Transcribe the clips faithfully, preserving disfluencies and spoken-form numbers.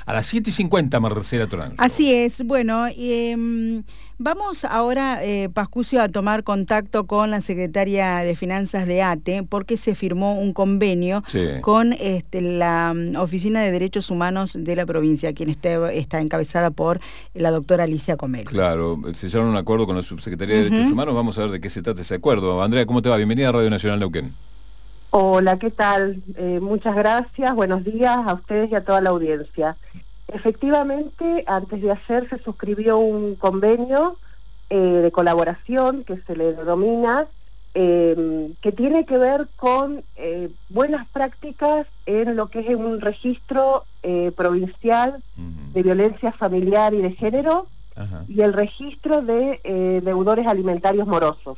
a las siete y cincuenta, Marcela Toranzo. Así es. Bueno, eh, vamos ahora, eh, Pascucio, a tomar contacto con la secretaria de Finanzas de ATE, porque se firmó un convenio sí. con este, la um, Oficina de Derechos Humanos de la provincia, quien esté, está encabezada por la doctora Alicia Comelli. Claro, sellaron un acuerdo con la Subsecretaría de uh-huh. Derechos Humanos. Vamos a ver de qué se trata ese acuerdo. Andrea, ¿cómo te va? Bienvenida a Radio Nacional Neuquén. Hola, ¿qué tal? Eh, muchas gracias, buenos días a ustedes y a toda la audiencia. Efectivamente, antes de ayer se suscribió un convenio eh, de colaboración que se le denomina, eh, que tiene que ver con eh, buenas prácticas en lo que es un registro eh, provincial uh-huh. de violencia familiar y de género, uh-huh. y el registro de eh, deudores alimentarios morosos.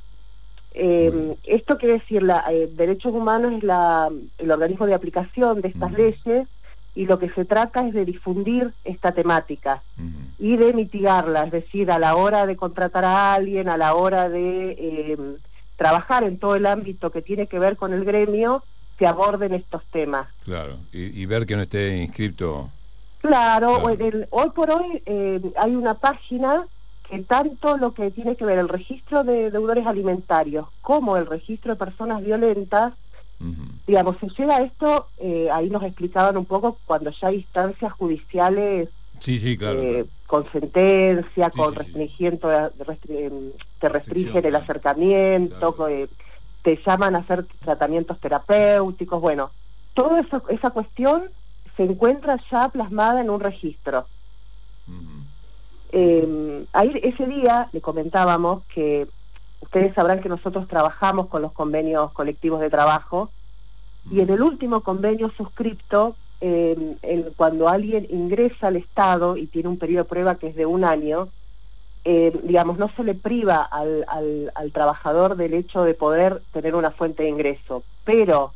Eh, esto quiere decir, la, eh, Derechos Humanos es la, el organismo de aplicación de estas uh-huh. leyes, y lo que se trata es de difundir esta temática uh-huh. y de mitigarla, es decir, a la hora de contratar a alguien, a la hora de eh, trabajar en todo el ámbito que tiene que ver con el gremio, se aborden estos temas. Claro, y, y ver que no esté inscripto. Claro, claro. El, hoy por hoy eh, hay una página que tanto lo que tiene que ver el registro de deudores alimentarios como el registro de personas violentas, uh-huh. digamos, si llega a esto, eh, ahí nos explicaban un poco cuando ya hay instancias judiciales sí, sí, claro, eh, claro. con sentencia, sí, con sí, restringimiento, sí. de, restri te restringen el claro. acercamiento, Claro. Eh, te llaman a hacer tratamientos terapéuticos, bueno, toda esa, esa cuestión se encuentra ya plasmada en un registro. Uh-huh. Eh, ahí ese día le comentábamos que ustedes sabrán que nosotros trabajamos con los convenios colectivos de trabajo y en el último convenio suscripto, eh, en, cuando alguien ingresa al Estado y tiene un periodo de prueba que es de un año, eh, digamos, no se le priva al, al, al trabajador del hecho de poder tener una fuente de ingreso, pero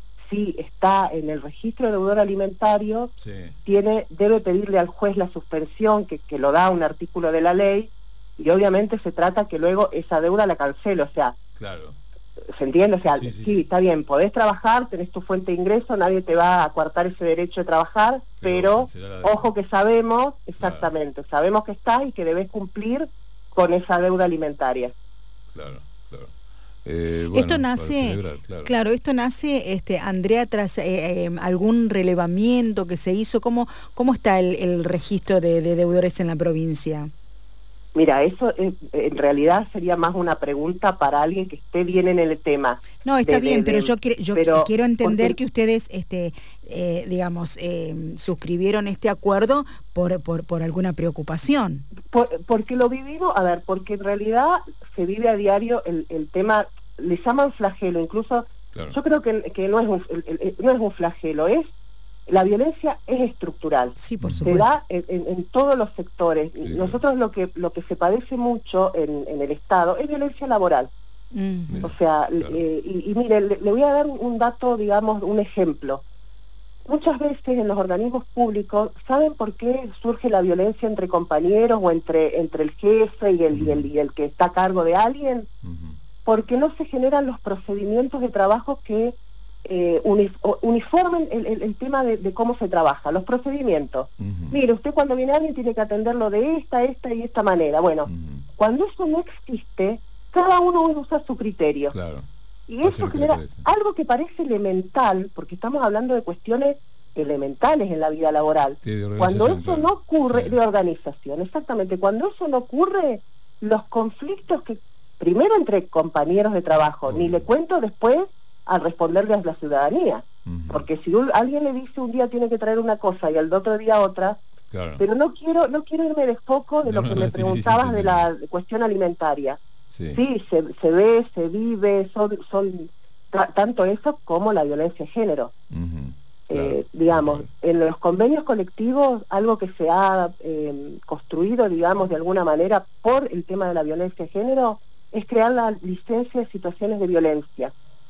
si está en el registro de deudor alimentario, sí. tiene, debe pedirle al juez la suspensión, que, que lo da un artículo de la ley, y obviamente se trata que luego esa deuda la cancele, o sea, claro. ¿se entiende? O sea, sí, sí, sí, está bien, podés trabajar, tenés tu fuente de ingreso, nadie te va a coartar ese derecho de trabajar, pero, pero ojo que sabemos, exactamente, claro. sabemos que estás y que debes cumplir con esa deuda alimentaria. Claro, claro. Eh, bueno, esto nace, celebrar, claro. claro, esto nace, este, Andrea, tras eh, eh, algún relevamiento que se hizo. ¿Cómo, cómo está el, el registro de, de deudores en la provincia? Mira, eso es, en realidad sería más una pregunta para alguien que esté bien en el tema. No, está de, bien, de, pero de, yo, quiero, yo pero quiero entender porque, que ustedes, este, eh, digamos, eh, suscribieron este acuerdo por, por, por alguna preocupación. Por, porque lo vivimos, a ver, porque en realidad se vive a diario el, el tema, le llaman flagelo, incluso claro. yo creo que, que no, es un, el, el, no es un flagelo, es la violencia es estructural, sí, por se da en, en, en todos los sectores. Sí. Nosotros lo que lo que se padece mucho en, en el Estado es violencia laboral. Mm. O sea, claro. eh, y, y mire, le, le voy a dar un dato, digamos, un ejemplo. Muchas veces en los organismos públicos, ¿saben por qué surge la violencia entre compañeros o entre, entre el jefe y el, uh-huh. y, el, y el que está a cargo de alguien? Uh-huh. Porque no se generan los procedimientos de trabajo que Eh, uniformen el, el, el tema de, de cómo se trabaja, los procedimientos. Uh-huh. Mire, usted cuando viene alguien tiene que atenderlo de esta, esta y esta manera. Bueno, uh-huh. cuando eso no existe, cada uno usa su criterio. Claro. Y eso genera algo que parece elemental, porque estamos hablando de cuestiones elementales en la vida laboral. Sí, cuando eso claro. no ocurre, sí. de organización, exactamente, cuando eso no ocurre, los conflictos que, primero entre compañeros de trabajo, uh-huh. ni le cuento después al responderle a la ciudadanía, uh-huh. porque si un, alguien le dice un día tiene que traer una cosa y al otro día otra, claro. pero no quiero no quiero irme de foco de no, lo que no, me sí, preguntabas sí, sí, de la cuestión alimentaria. Sí, sí se, se ve, se vive, son son tanto eso como la violencia de género. Uh-huh. Claro. Eh, digamos, claro. en los convenios colectivos, algo que se ha eh, construido, digamos, de alguna manera por el tema de la violencia de género, es crear la licencia de situaciones de violencia.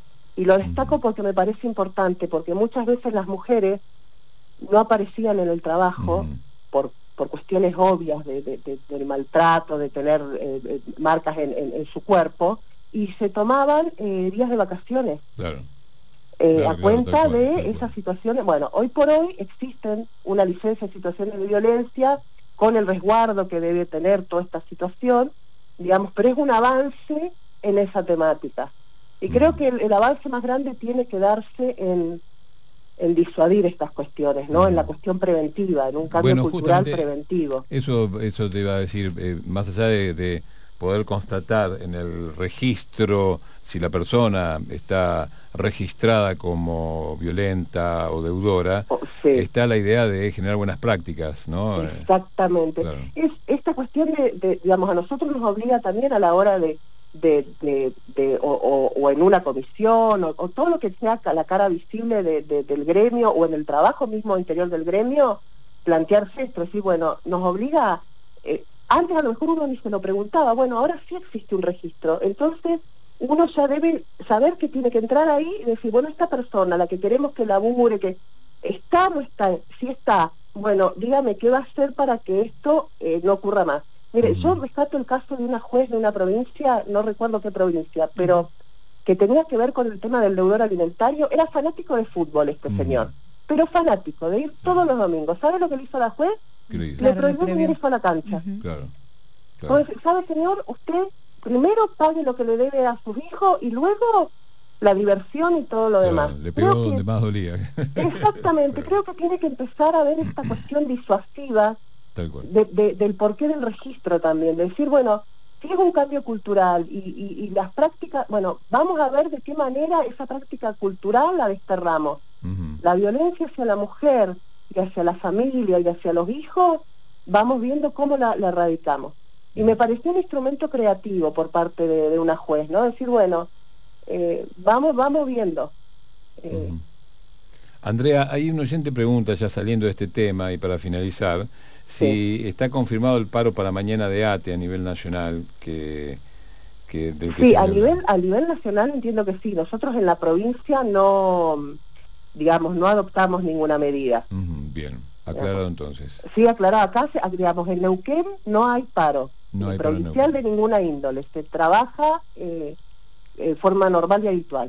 Y lo destaco porque me parece importante, porque muchas veces las mujeres no aparecían en el trabajo uh-huh. por, por cuestiones obvias de, de, de, del maltrato, de tener eh, marcas en, en, en su cuerpo, y se tomaban eh, días de vacaciones. Claro. eh, claro, a claro, cuenta tal cual, de tal cual. esas situaciones. Bueno, hoy por hoy existen una licencia de situaciones de violencia con el resguardo que debe tener toda esta situación, digamos, pero es un avance en esa temática. Y creo Mm. que el, el avance más grande tiene que darse en, en disuadir estas cuestiones, ¿no? Mm. En la cuestión preventiva, en un cambio Bueno, cultural justamente preventivo. Eso, eso te iba a decir, eh, más allá de, de poder constatar en el registro si la persona está registrada como violenta o deudora, Oh, sí. está la idea de generar buenas prácticas, ¿no? Exactamente. Claro. Es, esta cuestión de, de, digamos, a nosotros nos obliga también a la hora de, de, de, de o, o, o en una comisión, o, o todo lo que sea la cara visible de, de, del gremio, o en el trabajo mismo interior del gremio, plantearse esto, decir, bueno, nos obliga, eh, antes a lo mejor uno ni se lo preguntaba, bueno, ahora sí existe un registro, entonces uno ya debe saber que tiene que entrar ahí y decir, bueno, esta persona, la que queremos que labure, que está o no está, si está, bueno, dígame qué va a hacer para que esto eh, no ocurra más. Mire, uh-huh. yo rescato el caso de una juez de una provincia, no recuerdo qué provincia, pero uh-huh. que tenía que ver con el tema del deudor alimentario. Era fanático de fútbol este uh-huh. señor, pero fanático, de ir sí. todos los domingos. ¿Sabe lo que le hizo la juez? Le claro, prohibió venir eso a la cancha. Uh-huh. Claro, claro. Entonces, ¿sabe, señor? Usted primero pague lo que le debe a sus hijos y luego la diversión y todo lo claro, demás. Le pegó creo donde que, más dolía. Exactamente, creo que tiene que empezar a ver esta cuestión disuasiva Tal cual. De, de, del porqué del registro también, de decir, bueno, si es un cambio cultural y, y, y las prácticas, bueno, vamos a ver de qué manera esa práctica cultural la desterramos. Uh-huh. La violencia hacia la mujer y hacia la familia y hacia los hijos, vamos viendo cómo la, la erradicamos. Y me pareció un instrumento creativo por parte de, de una juez, ¿no? Decir, bueno, eh, vamos, vamos viendo. Eh, uh-huh. Andrea, hay un oyente pregunta, ya saliendo de este tema y para finalizar, si sí. está confirmado el paro para mañana de A T E a nivel nacional, que, que, del que sí, se a nivel, a nivel nacional entiendo que sí. Nosotros en la provincia no, digamos, no adoptamos ninguna medida. Uh-huh, bien, aclarado entonces. Sí, aclarado. Acá, digamos, en Neuquén no hay paro. No hay provincial de ninguna índole. Se trabaja eh, de forma normal y habitual.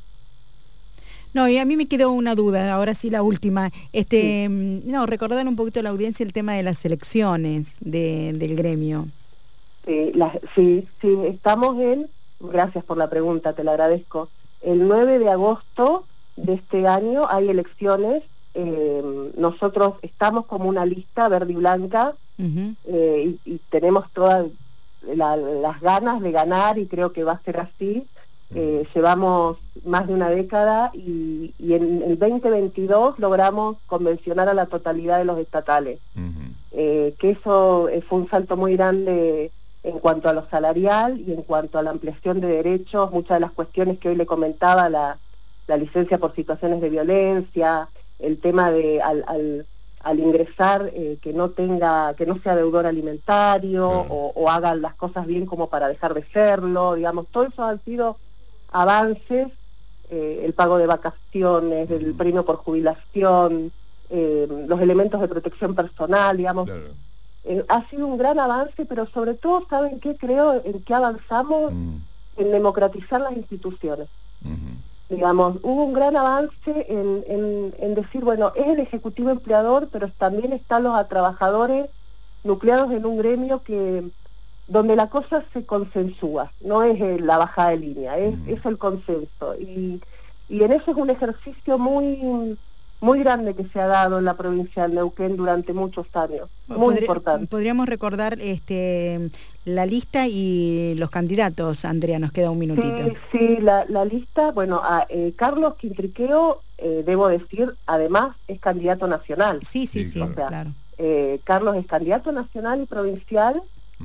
No, y a mí me quedó una duda, ahora sí la última. Este, sí. No, recordar un poquito a la audiencia el tema de las elecciones de, del gremio. Sí, la, sí, sí, estamos en, gracias por la pregunta, te la agradezco, el nueve de agosto de este año hay elecciones, eh, nosotros estamos como una lista verde y blanca, uh-huh. eh, y, y tenemos todas la, las ganas de ganar y creo que va a ser así. Eh, llevamos más de una década y, y en el veinte veintidós logramos convencionar a la totalidad de los estatales, uh-huh. eh, que eso eh, fue un salto muy grande en cuanto a lo salarial y en cuanto a la ampliación de derechos. Muchas de las cuestiones que hoy le comentaba, la, la licencia por situaciones de violencia, el tema de al, al, al ingresar eh, que no tenga, que no sea deudor alimentario, uh-huh. o, o hagan las cosas bien como para dejar de serlo, digamos, todo eso han sido avances, eh, el pago de vacaciones, el premio por jubilación, eh, los elementos de protección personal, digamos. Claro. Eh, ha sido un gran avance, pero sobre todo, ¿saben qué? Creo en que avanzamos mm. en democratizar las instituciones. Uh-huh. Digamos, hubo un gran avance en, en, en decir, bueno, es el ejecutivo empleador, pero también están los trabajadores nucleados en un gremio que donde la cosa se consensúa, no es eh, la bajada de línea, es, mm. es el consenso. Y, y en eso es un ejercicio muy muy grande que se ha dado en la provincia de Neuquén durante muchos años, muy Podri- importante. Podríamos recordar este la lista y los candidatos, Andrea, nos queda un minutito. Sí, sí, la, la lista, bueno, a, eh, Carlos Quintriqueo, eh, debo decir, además es candidato nacional. Sí, sí, sí, sí, o sea, claro. Eh, Carlos es candidato nacional y provincial,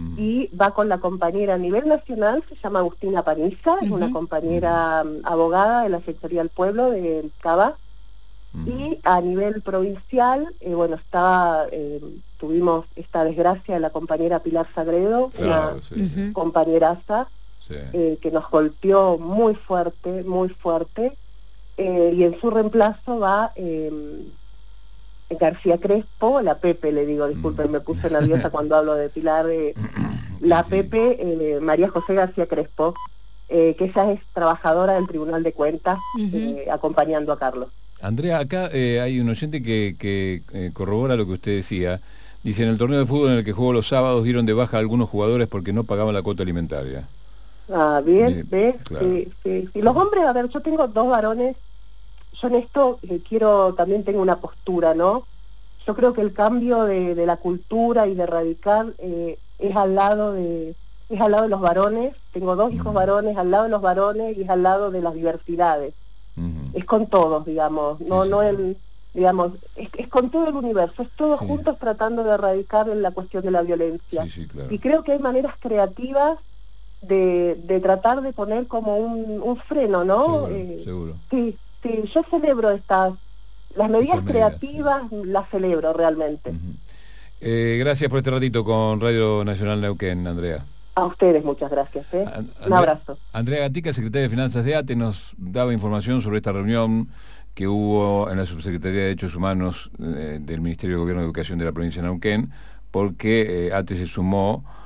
y va con la compañera a nivel nacional, se llama Agustina Paniza, uh-huh. es una compañera uh-huh. abogada de la Secretaría del Pueblo de Cava, uh-huh. y a nivel provincial, eh, bueno, estaba, eh, tuvimos esta desgracia de la compañera Pilar Sagredo, claro, una sí, sí. compañeraza, sí. eh, que nos golpeó muy fuerte, muy fuerte, eh, y en su reemplazo va Eh, García Crespo, la Pepe, le digo, disculpen, me puse nerviosa cuando hablo de Pilar, eh, la sí. Pepe, eh, María José García Crespo, eh, que ella es trabajadora del Tribunal de Cuentas, Uh-huh. eh, acompañando a Carlos. Andrea, acá eh, hay un oyente que, que eh, corrobora lo que usted decía. Dice, en el torneo de fútbol en el que juego los sábados dieron de baja a algunos jugadores porque no pagaban la cuota alimentaria. Ah, bien, Bien, ¿ves? claro. Sí, sí, sí. Sí. Los hombres, a ver, yo tengo dos varones, yo en esto eh, quiero, también tengo una postura, ¿no? Yo creo que el cambio de, de la cultura y de radical eh, es al lado de es al lado de los varones. Tengo dos hijos Mm. varones, al lado de los varones y es al lado de las diversidades. Uh-huh. Es con todos, digamos, no Sí, no sí. el digamos, es, es con todo el universo, es todos Sí. juntos tratando de erradicar la cuestión de la violencia. Sí, sí, claro. Y creo que hay maneras creativas de, de tratar de poner como un, un freno, ¿no? Seguro, Eh, seguro. Sí, sí, yo celebro estas, las medidas Esas medidas, creativas, las celebro realmente. Uh-huh. Eh, gracias por este ratito con Radio Nacional Neuquén, Andrea. A ustedes muchas gracias, ¿eh? An- Un Andrea- abrazo. Andrea Gatica, secretaria de Finanzas de ATE, nos daba información sobre esta reunión que hubo en la Subsecretaría de Derechos Humanos eh, del Ministerio de Gobierno de Educación de la provincia de Neuquén, porque eh, ATE se sumó